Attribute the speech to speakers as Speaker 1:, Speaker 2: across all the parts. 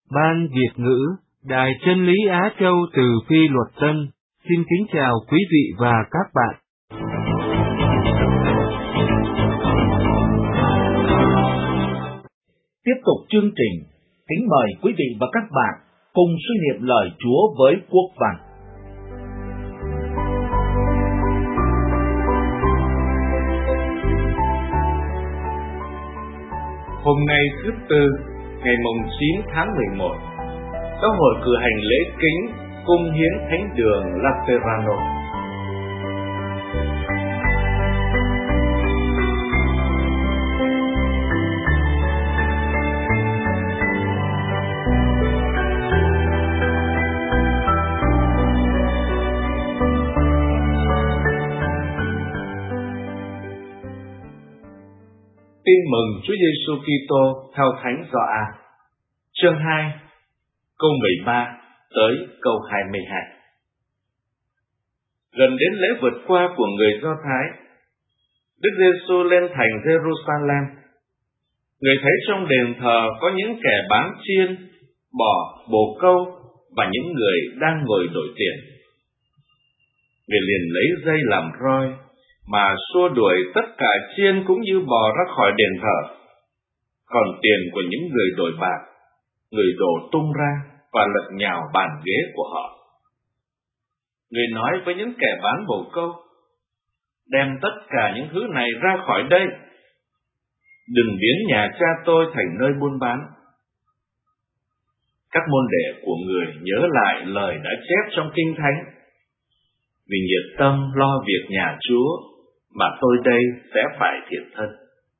Speaker 1: Ban Việt ngữ, Đài Chân lý Á Châu từ Phi Luật Tân, xin kính chào quý vị và các bạn.
Speaker 2: Tiếp tục chương trình, kính mời quý vị và các bạn cùng suy niệm lời Chúa với Quốc Văn.
Speaker 3: Hôm nay thứ Tư, ngày mùng 9 tháng 11, Giáo hội cử hành lễ kính cung hiến thánh đường Laterano. Tin mừng Chúa Giêsu Kitô theo Thánh Gioan, chương 2, câu 13 tới câu 22. Gần đến lễ vượt qua của người Do Thái, Đức Giêsu lên thành Jerusalem. Người thấy trong đền thờ có những kẻ bán chiên, bò, bồ câu và những người đang ngồi đổi tiền. Người liền lấy dây làm roi mà xua đuổi tất cả chiên cũng như bò ra khỏi đền thờ. Còn tiền của những người đổi bạc, người đổ tung ra và lật nhào bàn ghế của họ. Người nói với những kẻ bán bồ câu: đem tất cả những thứ này ra khỏi đây, đừng biến nhà cha tôi thành nơi buôn bán. Các môn đệ của người nhớ lại lời đã chép trong Kinh Thánh: vì nhiệt tâm lo việc nhà Chúa mà tôi đây sẽ phải thiệt thân.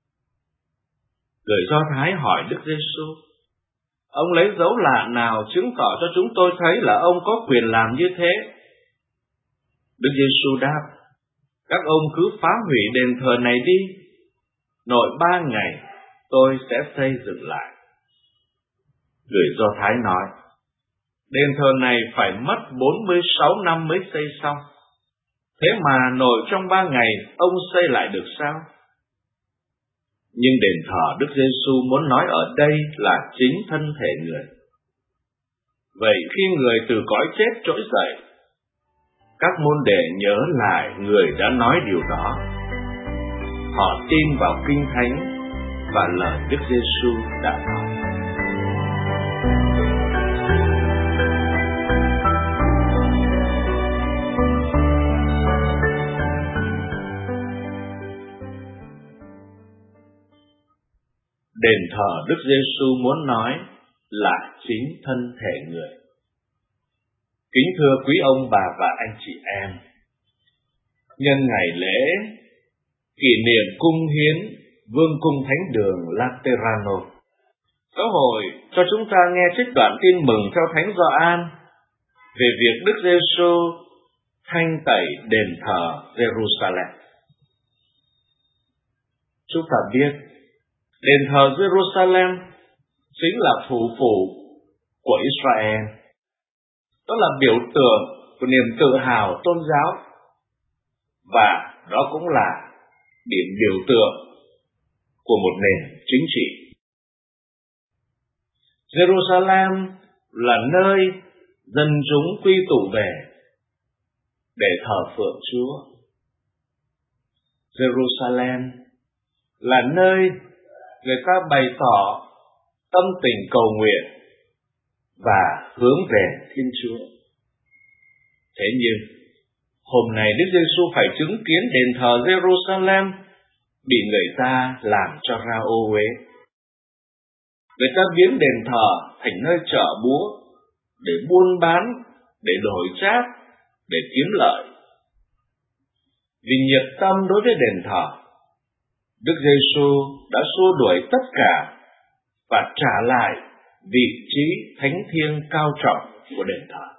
Speaker 3: Người Do Thái hỏi Đức Giêsu: ông lấy dấu lạ nào chứng tỏ cho chúng tôi thấy là ông có quyền làm như thế? Đức Giêsu đáp: các ông cứ phá hủy đền thờ này đi, nội 3 ngày tôi sẽ xây dựng lại. Người Do Thái nói: đền thờ này phải mất 46 năm mới xây xong, thế mà nội trong 3 ngày ông xây lại được sao? Nhưng đền thờ Đức Giêsu muốn nói ở đây là chính thân thể người. Vậy khi người từ cõi chết trỗi dậy, các môn đệ nhớ lại người đã nói điều đó. Họ tin vào Kinh Thánh và lời Đức Giêsu đã nói. Đền thờ Đức Giêsu muốn nói là chính thân thể người. Kính thưa quý ông bà và anh chị em, nhân ngày lễ kỷ niệm cung hiến Vương cung Thánh đường Laterano, Giáo hội cho chúng ta nghe trích đoạn tin mừng theo Thánh Gioan về việc Đức Giêsu thanh tẩy đền thờ Jerusalem. Chúng ta biết đền thờ Jerusalem chính là thủ phủ của Israel. Đó là biểu tượng của niềm tự hào tôn giáo, và đó cũng là điểm biểu tượng của một nền chính trị. Jerusalem là nơi dân chúng quy tụ về để thờ phượng Chúa. Jerusalem là nơi người ta bày tỏ tâm tình cầu nguyện và hướng về Thiên Chúa. Thế nhưng hôm nay Đức Giêsu phải chứng kiến đền thờ Jerusalem bị người ta làm cho ra ô uế. Người ta biến đền thờ thành nơi chợ búa để buôn bán, để đổi trác, để kiếm lợi. Vì nhiệt tâm đối với đền thờ, Đức Giêsu đã xua đuổi tất cả và trả lại vị trí thánh thiêng cao trọng của đền thờ.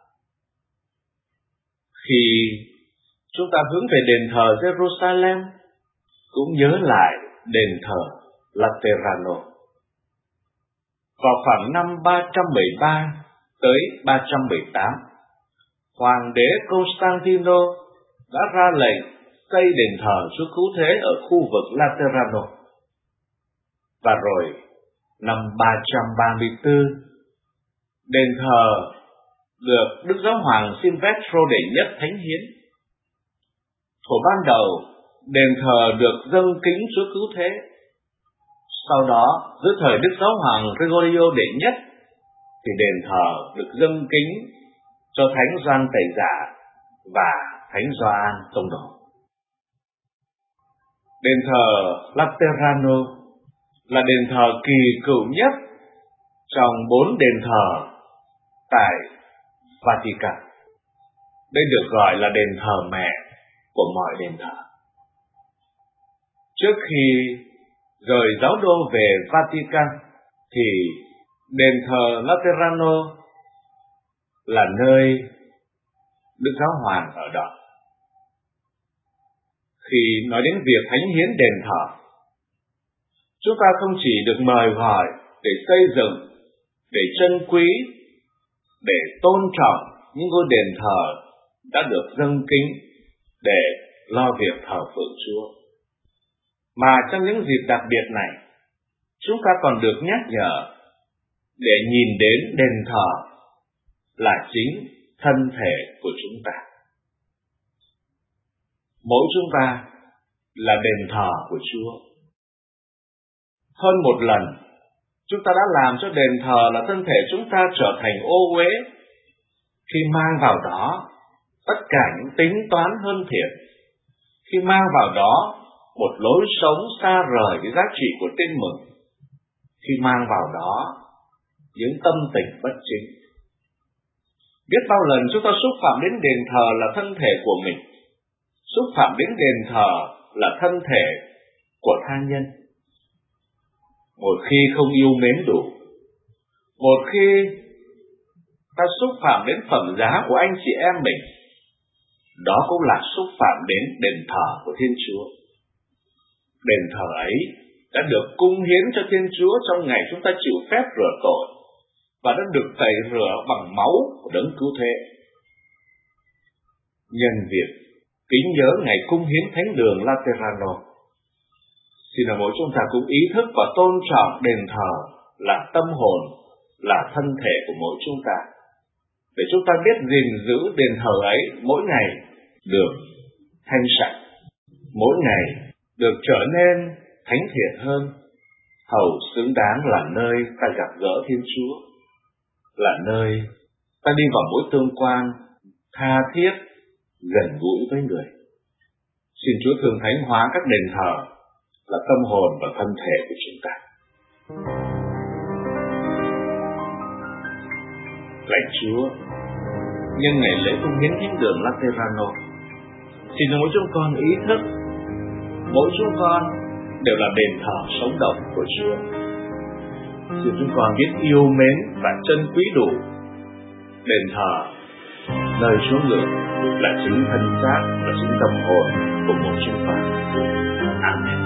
Speaker 3: Khi chúng ta hướng về đền thờ Jerusalem, cũng nhớ lại đền thờ Laterano. Vào khoảng năm 313 tới 318, Hoàng đế Constantino đã ra lệnh xây đền thờ Chúa Cứu Thế ở khu vực Laterano. Và rồi năm 334, Đền thờ được Đức Giáo hoàng Silvestro đệ nhất thánh hiến. Thuở ban đầu, đền thờ được dâng kính Chúa Cứu Thế. Sau đó, dưới thời Đức Giáo hoàng Gregorio đệ nhất, thì đền thờ được dâng kính cho Thánh Gioan Tẩy Giả và Thánh Gioan Tông Đồ. Đền thờ Laterano là đền thờ kỳ cựu nhất trong 4 đền thờ tại Vatican. Đây được gọi là đền thờ mẹ của mọi đền thờ. Trước khi rời giáo đô về Vatican thì đền thờ Laterano là nơi Đức Giáo hoàng ở đó. Khi nói đến việc thánh hiến đền thờ, chúng ta không chỉ được mời gọi để xây dựng, để trân quý, để tôn trọng những ngôi đền thờ đã được dâng kính để lo việc thờ phượng Chúa, mà trong những dịp đặc biệt này, chúng ta còn được nhắc nhở để nhìn đến đền thờ là chính thân thể của chúng ta. Mỗi chúng ta là đền thờ của Chúa. Hơn một lần, chúng ta đã làm cho đền thờ là thân thể chúng ta trở thành ô uế khi mang vào đó tất cả những tính toán hơn thiện, khi mang vào đó một lối sống xa rời với giá trị của tin mừng, khi mang vào đó những tâm tình bất chính. Biết bao lần chúng ta xúc phạm đến đền thờ là thân thể của mình, xúc phạm đến đền thờ là thân thể của tha nhân. Một khi không yêu mến đủ, một khi ta xúc phạm đến phẩm giá của anh chị em mình, đó cũng là xúc phạm đến đền thờ của Thiên Chúa. Đền thờ ấy đã được cung hiến cho Thiên Chúa trong ngày chúng ta chịu phép rửa tội và đã được tẩy rửa bằng máu của Đấng Cứu Thế. Nhân việc kính nhớ ngày cung hiến thánh đường Laterano, xin là mỗi chúng ta cũng ý thức và tôn trọng đền thờ là tâm hồn, là thân thể của mỗi chúng ta, để chúng ta biết gìn giữ đền thờ ấy mỗi ngày được thanh sạch, mỗi ngày được trở nên thánh thiện hơn, hầu xứng đáng là nơi ta gặp gỡ Thiên Chúa, là nơi ta đi vào mối tương quan tha thiết, gần gũi với người. Xin Chúa thường thánh hóa các đền thờ là tâm hồn và thân thể của chúng ta. Lạy Chúa, nhân ngày lễ cung hiến thánh đường Laterano, xin mỗi chúng con ý thức mỗi chúng con đều là đền thờ sống động của Chúa. Xin chúng con biết yêu mến và trân quý đủ đền thờ nơi Chúa ngự là chính thân xác và chính tâm hồn của mỗi chúng con. Amen.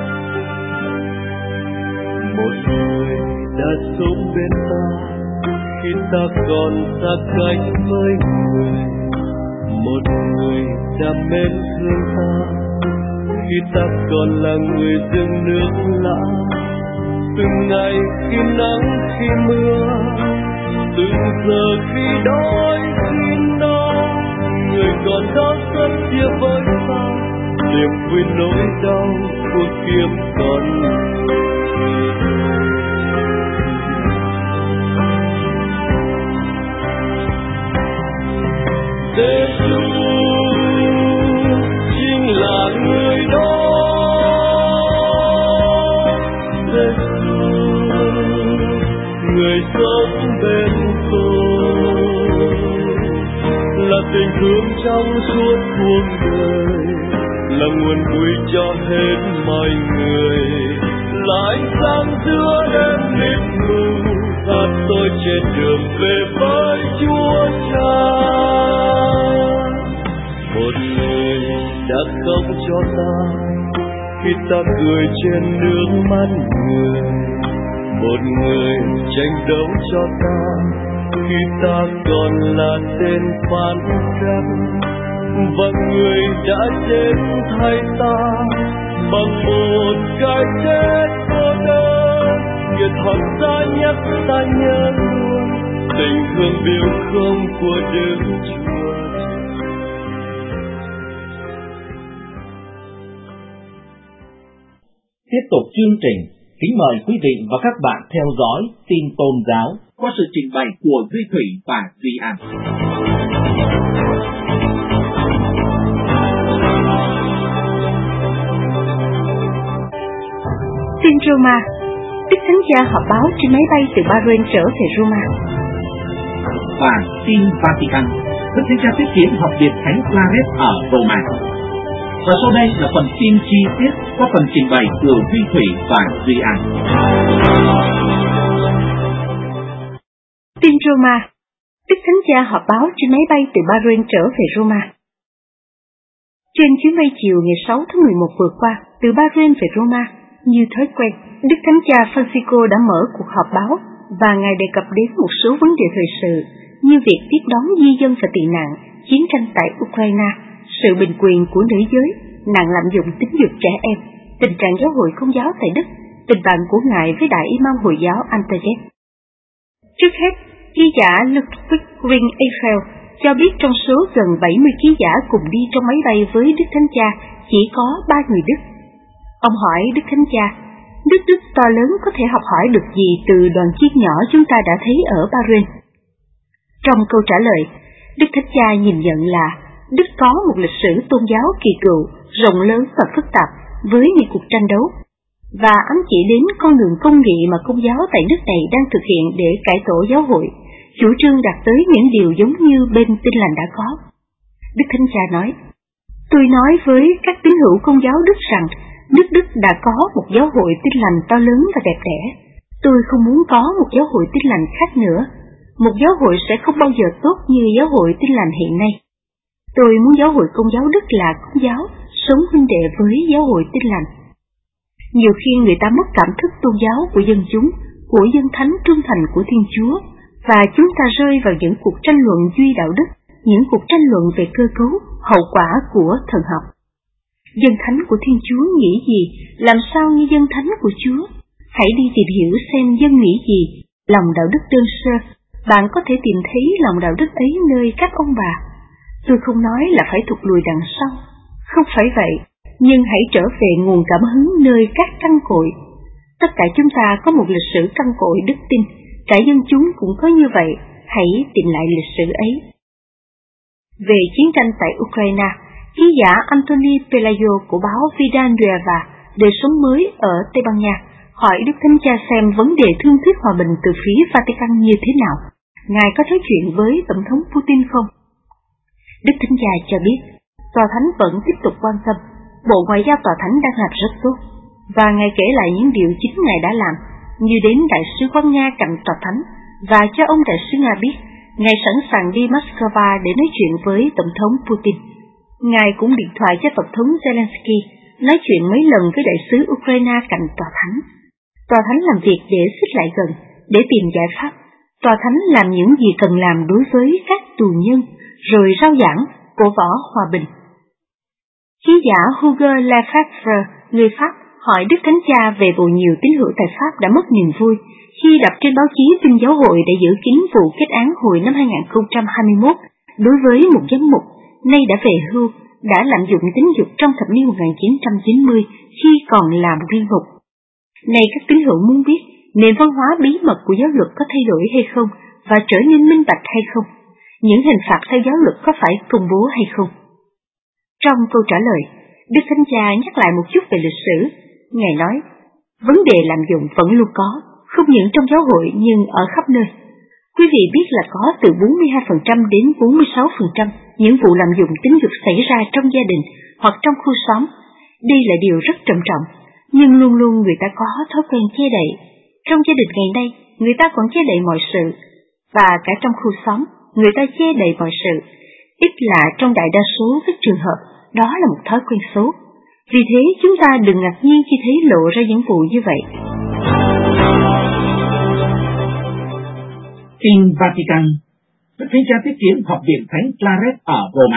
Speaker 4: Một người đã sống bên ta khi ta còn xa cách với người, một người đã mến thương ta khi ta còn là người rừng nước lã. Từng ngày khi nắng khi mưa, từng giờ khi đói khi no, người còn đó rất chia với ta, niềm vui nỗi đau của kiếp còn Giê-xu chính là người đó. Giê-xu người sống bên tôi, là tình thương trong suốt cuộc đời, là nguồn vui cho hết mọi người, là ánh sáng giữa đêm mịt mù, thắt tôi trên đường về với Chúa Cha. Một người đã khóc cho ta khi ta cười trên nước mắt người, một người tranh đấu cho ta khi ta còn là tên phản cách, và người đã chết thay ta bằng một cái chết cô đơn. Nguyện thật ra nhắc ta nhớ luôn tình gom của Đức Chúa.
Speaker 2: Tiếp tục chương trình, kính mời quý vị và các bạn theo dõi tin tôn giáo qua sự trình bày của Duy Thủy và Duy An.
Speaker 5: Tin Roma. Đức Thánh Cha họp báo trên máy bay từ Bahrain trở về Roma.
Speaker 2: Và tin Vatican. Đức Thánh Cha tiếp kiến học viện Thánh Claret ở Roma. Và sau đây là phần tin chi tiết qua phần trình bày của Duy Thủy và Duy An.
Speaker 5: Tin Roma. Đức Thánh Cha họp báo trên máy bay từ Bahrain trở về Roma. Trên chuyến bay chiều ngày 6 tháng 11 vừa qua, từ Bahrain về Roma, như thói quen, Đức Thánh Cha Francisco đã mở cuộc họp báo và Ngài đề cập đến một số vấn đề thời sự như việc tiếp đón di dân và tị nạn, chiến tranh tại Ukraine, sự bình quyền của nữ giới, nạn lạm dụng tính dục trẻ em, tình trạng giáo hội Công giáo tại Đức, tình bạn của Ngài với Đại Imam Hồi giáo Antaget. Trước hết, ký giả Ludwig Ring-Eiffel cho biết trong số gần 70 ký giả cùng đi trong máy bay với Đức Thánh Cha chỉ có 3 người Đức. Ông hỏi Đức Thánh Cha, nước Đức to lớn có thể học hỏi được gì từ đoàn chiếc nhỏ chúng ta đã thấy ở Bahrain? Trong câu trả lời, Đức Thánh Cha nhìn nhận là Đức có một lịch sử tôn giáo kỳ cựu, rộng lớn và phức tạp với những cuộc tranh đấu, và ám chỉ đến con đường công nghị mà Công giáo tại nước này đang thực hiện để cải tổ giáo hội, chủ trương đạt tới những điều giống như bên Tin Lành đã có. Đức Thánh Cha nói, tôi nói với các tín hữu Công giáo Đức rằng nước Đức đã có một giáo hội Tin Lành to lớn và đẹp đẽ. Tôi không muốn có một giáo hội Tin Lành khác nữa. Một giáo hội sẽ không bao giờ tốt như giáo hội Tin Lành hiện nay. Tôi muốn giáo hội Công giáo Đức là Công giáo, sống huynh đệ với giáo hội Tin Lành. Nhiều khi người ta mất cảm thức tôn giáo của dân chúng, của dân thánh trung thành của Thiên Chúa, và chúng ta rơi vào những cuộc tranh luận duy đạo đức, những cuộc tranh luận về cơ cấu, hậu quả của thần học. Dân thánh của Thiên Chúa nghĩ gì, làm sao như dân thánh của Chúa? Hãy đi tìm hiểu xem dân nghĩ gì, lòng đạo đức đơn sơ. Bạn có thể tìm thấy lòng đạo đức ấy nơi các ông bà. Tôi không nói là phải thụt lùi đằng sau, không phải vậy, nhưng hãy trở về nguồn cảm hứng nơi các căn cội. Tất cả chúng ta có một lịch sử căn cội đức tin, cả dân chúng cũng có như vậy, hãy tìm lại lịch sử ấy. Về chiến tranh tại Ukraine, ký giả Anthony Pelayo của báo Vida Nueva, Đời sống mới ở Tây Ban Nha, hỏi Đức Thánh Cha xem vấn đề thương thuyết hòa bình từ phía Vatican như thế nào. Ngài có nói chuyện với Tổng thống Putin không? Đức Thánh Cha cho biết, Tòa Thánh vẫn tiếp tục quan tâm, Bộ Ngoại giao Tòa Thánh đang làm rất tốt, và Ngài kể lại những điều chính Ngài đã làm, như đến Đại sứ quán Nga cạnh Tòa Thánh, và cho ông Đại sứ Nga biết, Ngài sẵn sàng đi Moscow để nói chuyện với Tổng thống Putin. Ngài cũng điện thoại cho Tổng thống Zelensky, nói chuyện mấy lần với Đại sứ Ukraine cạnh Tòa Thánh. Tòa Thánh làm việc để xích lại gần, để tìm giải pháp. Tòa Thánh làm những gì cần làm đối với các tù nhân, rồi rao giảng, cổ võ hòa bình. Ký giả Hugo Lefebvre, người Pháp, hỏi Đức Thánh Cha về vụ nhiều tín hữu tại Pháp đã mất niềm vui khi đọc trên báo chí tin giáo hội đã giữ kín vụ kết án hồi năm 2021 đối với một giám mục, nay đã về hưu, đã lạm dụng tính dục trong thập niên 1990 khi còn là một linh mục. Này các tín hữu muốn biết, nền văn hóa bí mật của giáo luật có thay đổi hay không và trở nên minh bạch hay không? Những hình phạt theo giáo luật có phải công bố hay không? Trong câu trả lời, Đức Thánh Cha nhắc lại một chút về lịch sử. Ngài nói, vấn đề lạm dụng vẫn luôn có, không những trong giáo hội nhưng ở khắp nơi. Quý vị biết là có từ 42% đến 46% những vụ lạm dụng tính dục xảy ra trong gia đình hoặc trong khu xóm. Đây là điều rất trầm trọng, nhưng luôn luôn người ta có thói quen che đậy. Trong gia đình ngày nay, người ta còn che đậy mọi sự, và cả trong khu xóm, người ta che đậy mọi sự. Ít là trong đại đa số các trường hợp, đó là một thói quen xấu. Vì thế chúng ta đừng ngạc nhiên khi thấy lộ ra những vụ như vậy.
Speaker 2: Tin Vatican. Đức Thánh Cha tiếp kiến học viện Thánh Claret ở Roma.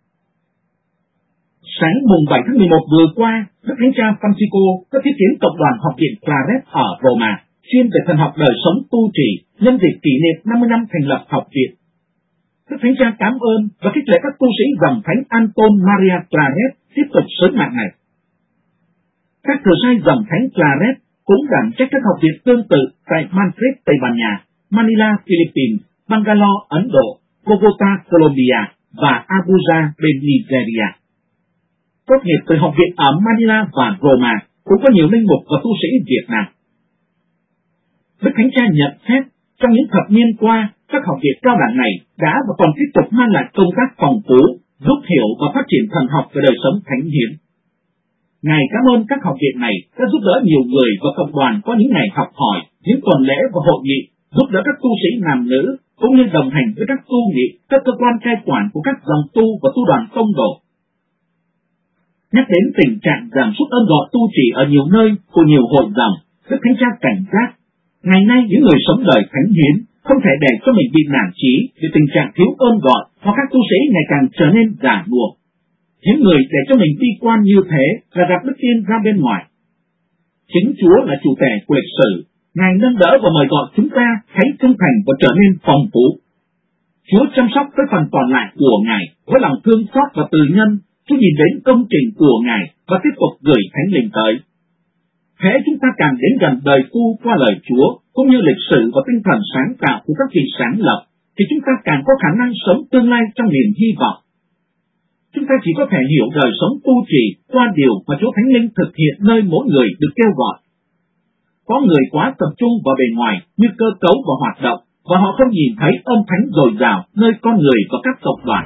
Speaker 2: Sáng mùng 7 tháng 11 vừa qua, Đức Thánh Cha Francisco có tiếp kiến cộng đoàn học viện Claret ở Roma, chuyên về thần học đời sống tu trì nhân dịp kỷ niệm 50 năm thành lập học viện. Đức Thánh Cha cảm ơn và khích lệ các tu sĩ dòng Thánh Anton Maria Claret tiếp tục sứ mạng này. Các thợ sai dòng Thánh Claret cũng đảm trách các học viện tương tự tại Madrid, Tây Ban Nha, Manila, Philippines, Bangalore, Ấn Độ, Bogota, Colombia và Abuja, bên Nigeria. Tốt nghiệp từ học viện ở Manila và Roma cũng có nhiều linh mục và tu sĩ Việt Nam. Đức Thánh Cha nhận xét trong những thập niên qua, các học viện cao đẳng này đã và còn tiếp tục mang lại công tác phong phú, giúp hiểu và phát triển thần học và đời sống thánh hiến. Ngài cảm ơn các học viện này đã giúp đỡ nhiều người và cộng đoàn có những ngày học hỏi, những tuần lễ và hội nghị, giúp đỡ các tu sĩ nam nữ, cũng như đồng hành với các tu nghị, các cơ quan cai quản của các dòng tu và tu đoàn tông đồ. Nhắc đến tình trạng giảm sút ơn gọi tu trì ở nhiều nơi của nhiều hội dòng, Đức Thánh Cha cảnh giác. Ngày nay những người sống đời thánh hiến không thể để cho mình bị nản chí vì tình trạng thiếu ơn gọi hoặc các tu sĩ ngày càng trở nên giả nua. Những người để cho mình bi quan như thế là đặt đức tin ra bên ngoài. Chính Chúa là chủ thể của lịch sử, Ngài nâng đỡ và mời gọi chúng ta hãy trung thành và trở nên phong phú. Chúa chăm sóc tới phần còn lại của Ngài với lòng thương xót và từ nhân. Chúa nhìn đến công trình của Ngài và tiếp tục gửi Thánh Linh tới. Thế chúng ta càng đến gần đời tu qua lời Chúa, cũng như lịch sử và tinh thần sáng tạo của các vị sáng lập, thì chúng ta càng có khả năng sống tương lai trong niềm hy vọng. Chúng ta chỉ có thể hiểu đời sống tu trì qua điều mà Chúa Thánh Linh thực hiện nơi mỗi người được kêu gọi. Có người quá tập trung vào bề ngoài như cơ cấu và hoạt động, và họ không nhìn thấy ơn thánh dồi dào nơi con người và các cộng đoàn.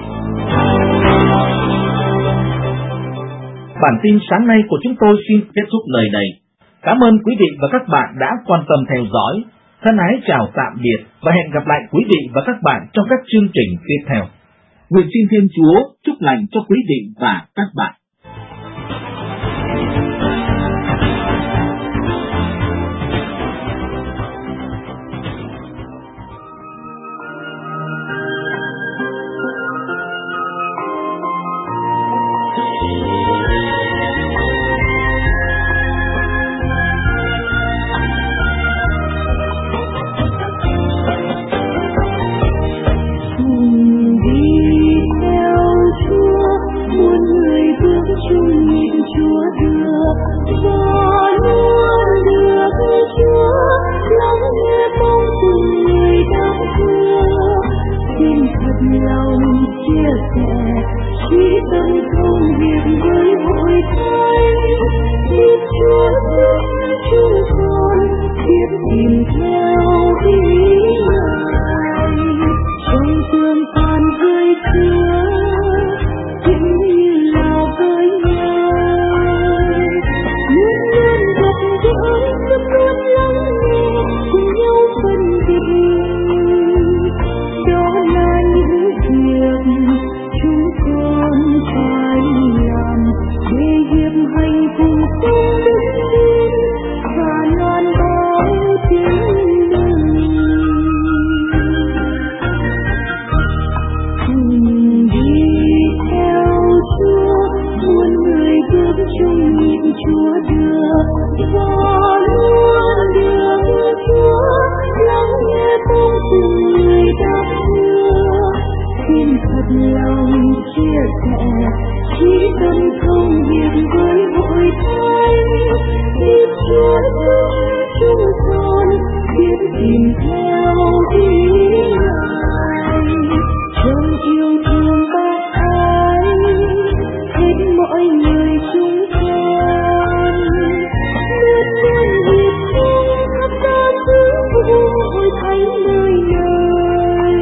Speaker 2: Bản tin sáng nay của chúng tôi xin kết thúc nơi này. Cảm ơn quý vị và các bạn đã quan tâm theo dõi. Thân ái chào tạm biệt và hẹn gặp lại quý vị và các bạn trong các chương trình tiếp theo. Nguyện xin Thiên Chúa chúc lành cho quý vị và các bạn.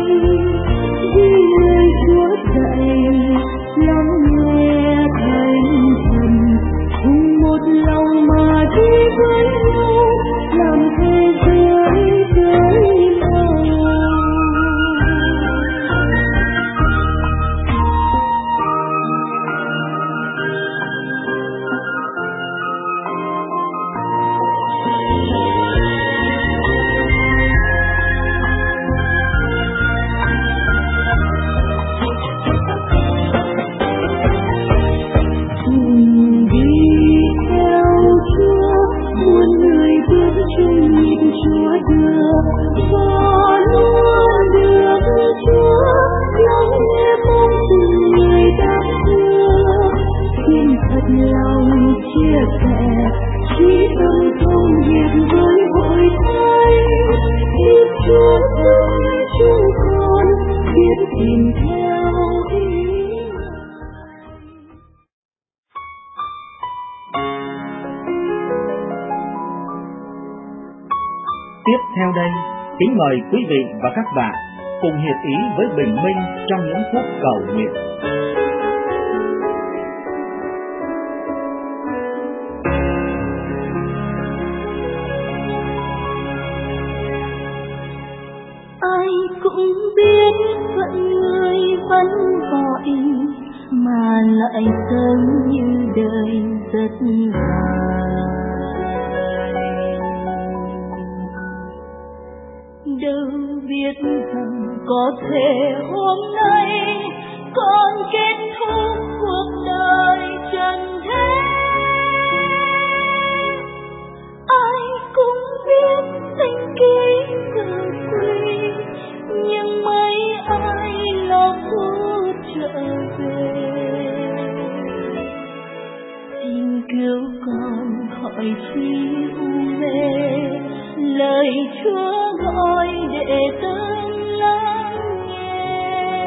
Speaker 6: Lắng nghe Thánh
Speaker 5: chúng con biết tìm theo ý.
Speaker 2: Tiếp theo đây, kính mời quý vị và các bạn cùng hiệp ý với Bình Minh trong những phút cầu nguyện.
Speaker 5: Ai cũng biết phận người vẫn gọi, mà lại sống như đời rất dài. Đâu biết rằng có thể hôm nay con kết thúc cuộc đời trần thế. Ai cũng biết tình ký tự quy, nhưng mấy ai lo phút trở về. Xin cứu con khỏi chi u mê, lời Chúa gọi để tâm lắng nghe.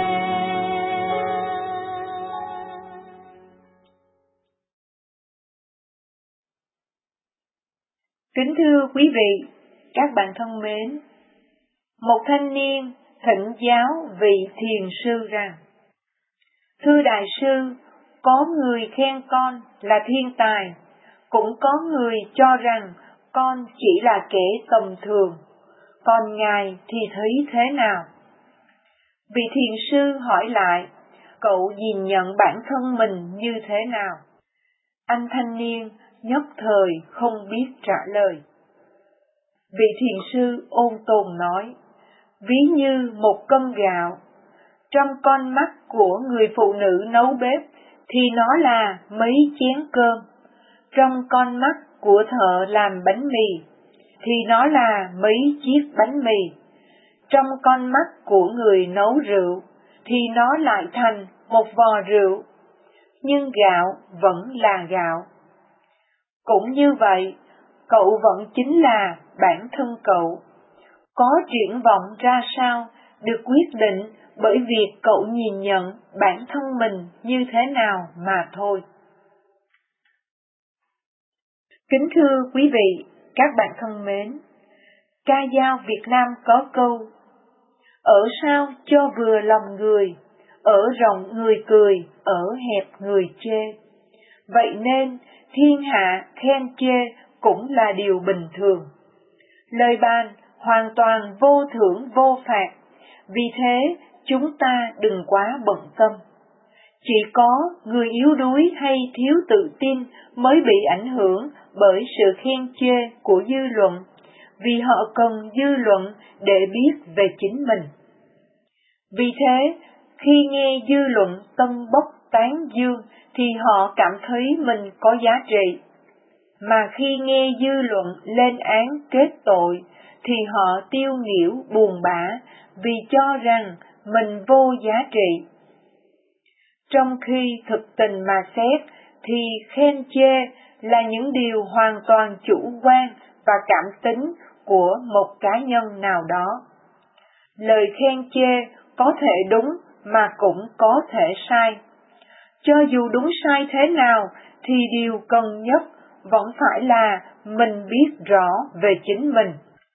Speaker 6: Kính thưa quý vị, các bạn thân mến, một thanh niên thỉnh giáo vị thiền sư rằng: thưa đại sư, có người khen con là thiên tài, cũng có người cho rằng con chỉ là kẻ tầm thường, còn ngài thì thấy thế nào? Vị thiền sư hỏi lại, cậu nhìn nhận bản thân mình như thế nào? Anh thanh niên nhất thời không biết trả lời. Vị thiền sư ôn tồn nói, ví như một cân gạo, trong con mắt của người phụ nữ nấu bếp thì nó là mấy chén cơm, trong con mắt của thợ làm bánh mì thì nó là mấy chiếc bánh mì, trong con mắt của người nấu rượu thì nó lại thành một vò rượu, nhưng gạo vẫn là gạo. Cũng như vậy, cậu vẫn chính là bản thân cậu. Có triển vọng ra sao được quyết định bởi việc cậu nhìn nhận bản thân mình như thế nào mà thôi. Kính thưa quý vị, các bạn thân mến, ca dao Việt Nam có câu: ở sao cho vừa lòng người, ở rộng người cười, ở hẹp người chê. Vậy nên, thiên hạ khen chê cũng là điều bình thường. Lời bàn hoàn toàn vô thưởng vô phạt, vì thế chúng ta đừng quá bận tâm. Chỉ có người yếu đuối hay thiếu tự tin mới bị ảnh hưởng bởi sự khen chê của dư luận, vì họ cần dư luận để biết về chính mình. Vì thế, khi nghe dư luận tân bốc tán dương thì họ cảm thấy mình có giá trị, mà khi nghe dư luận lên án kết tội thì họ tiêu nghỉu buồn bã vì cho rằng mình vô giá trị. Trong khi thực tình mà xét thì khen chê là những điều hoàn toàn chủ quan và cảm tính của một cá nhân nào đó. Lời khen chê có thể đúng mà cũng có thể sai. Cho dù đúng sai thế nào thì điều cần nhất vẫn phải là mình biết rõ về chính mình.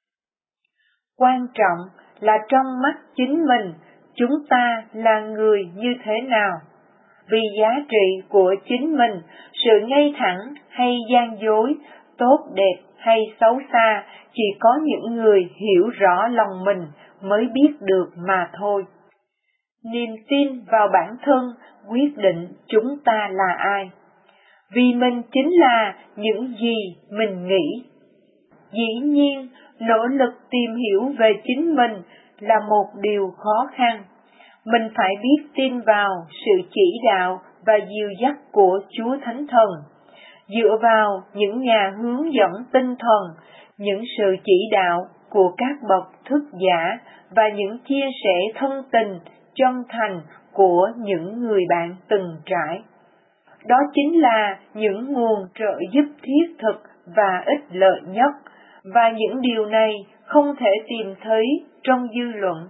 Speaker 6: Quan trọng là trong mắt chính mình, chúng ta là người như thế nào. Vì giá trị của chính mình, sự ngay thẳng hay gian dối, tốt đẹp hay xấu xa, chỉ có những người hiểu rõ lòng mình mới biết được mà thôi. Niềm tin vào bản thân quyết định chúng ta là ai. Vì mình chính là những gì mình nghĩ. Dĩ nhiên, nỗ lực tìm hiểu về chính mình là một điều khó khăn. Mình phải biết tin vào sự chỉ đạo và dìu dắt của Chúa Thánh Thần, dựa vào những nhà hướng dẫn tinh thần, những sự chỉ đạo của các bậc thức giả và những chia sẻ thân tình, chân thành của những người bạn từng trải. Đó chính là những nguồn trợ giúp thiết thực và ích lợi nhất, và những điều này không thể tìm thấy trong dư luận.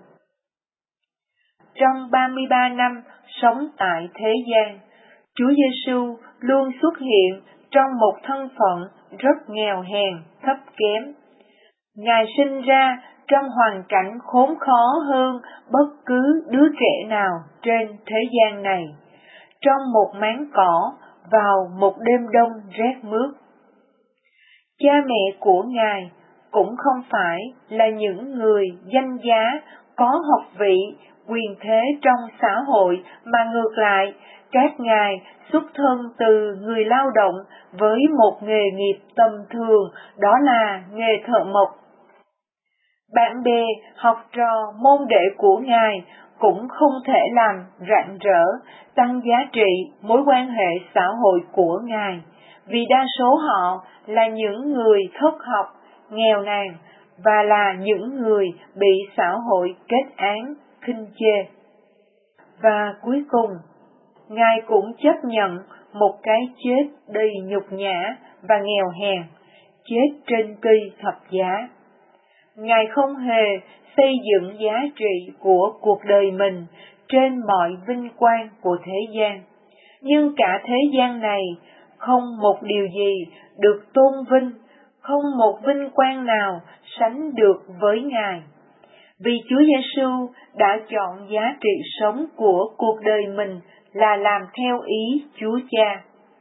Speaker 6: Trong 33 năm sống tại thế gian, Chúa Giêsu luôn xuất hiện trong một thân phận rất nghèo hèn, thấp kém. Ngài sinh ra trong hoàn cảnh khốn khó hơn bất cứ đứa trẻ nào trên thế gian này, trong một máng cỏ vào một đêm đông rét mướt. Cha mẹ của Ngài cũng không phải là những người danh giá, có học vị, quyền thế trong xã hội, mà ngược lại, các ngài xuất thân từ người lao động với một nghề nghiệp tầm thường, đó là nghề thợ mộc. Bạn bè, học trò, môn đệ của Ngài cũng không thể làm rạng rỡ, tăng giá trị mối quan hệ xã hội của Ngài, vì đa số họ là những người thất học, nghèo nàn, và là những người bị xã hội kết án, khinh chê. Và cuối cùng, Ngài cũng chấp nhận một cái chết đầy nhục nhã và nghèo hèn, chết trên cây thập giá. Ngài không hề xây dựng giá trị của cuộc đời mình trên mọi vinh quang của thế gian, nhưng cả thế gian này không một điều gì được tôn vinh, không một vinh quang nào sánh được với Ngài. Vì Chúa Giêsu đã chọn giá trị sống của cuộc đời mình là làm theo ý Chúa Cha.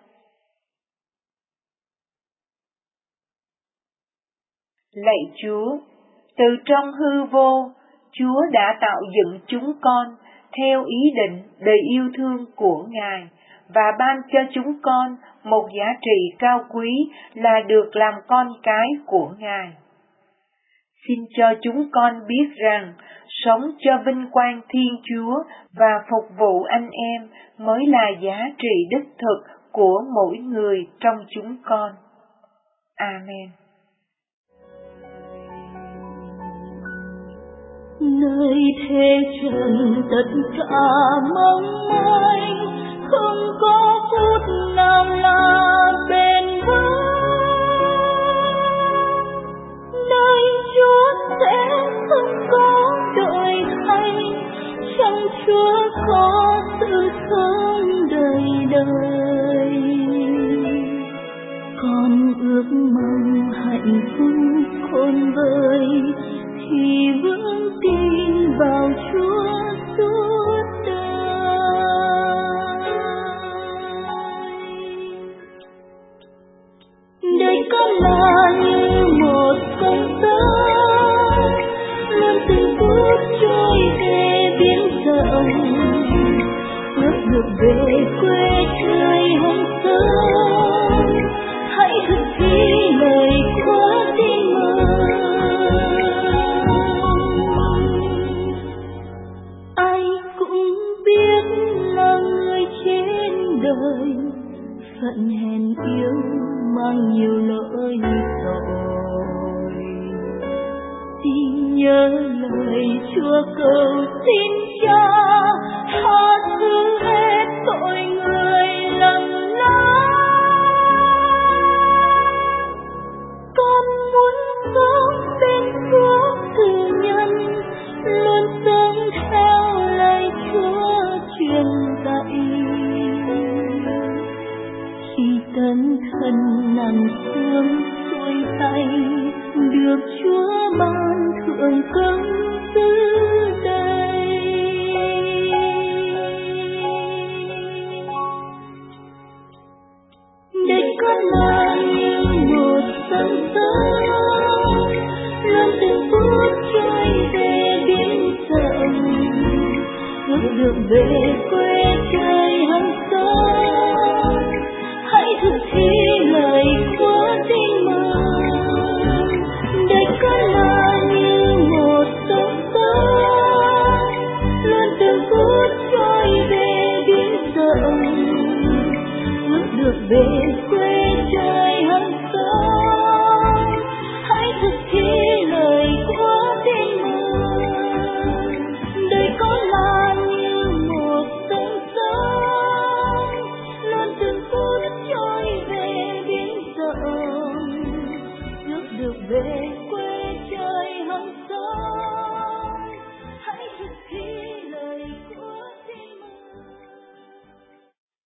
Speaker 6: Lạy Chúa, từ trong hư vô, Chúa đã tạo dựng chúng con theo ý định đầy yêu thương của Ngài và ban cho chúng con một giá trị cao quý là được làm con cái của Ngài. Xin cho chúng con biết rằng sống cho vinh quang Thiên Chúa và phục vụ anh em mới là giá trị đích thực của mỗi người trong chúng con. Amen.
Speaker 7: Nơi thế trần tất cả mong manh, không có phút nào là bền vững. Nơi Chúa sẽ không có đổi thay, trong Chúa có sự sống đầy đời. Con ước mong hạnh phúc khôn vời, thì vững tin vào Chúa suốt đời. Đời con là như một con sông, luôn từng phút trôi về biển rộng, ước được về quê trời hồng sớm. Hãy thực thi lời của tin mừng. Phận hèn yếu mang nhiều lỗi tội, xin nhớ lời Chúa cầu xin Cha tha thứ hết tội người lầm lỡ. Con muốn sống bên Chúa từ nhân, luôn sống theo lời Chúa truyền dạy. Khi tấn thân nằm xuống xuôi tay, được Chúa ban thượng công từ đây. Đời con là như một dòng sông, luôn từng phút trôi về biển rộng, ước được về quê trời hằng sớm. Hãy thực thi lời của tin mừng. Đời con là như một dòng sông, luôn từng phút trôi về biển rộng, ước được về quê trời hằng sớm. Hãy thực thi lời của tin mừng. Đời con là như một dòng sông,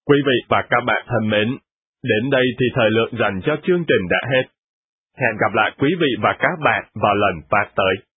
Speaker 8: Quý vị và các bạn thân mến, đến đây thì thời lượng dành cho chương trình đã hết. Hẹn gặp lại quý vị và các bạn vào lần phát tới.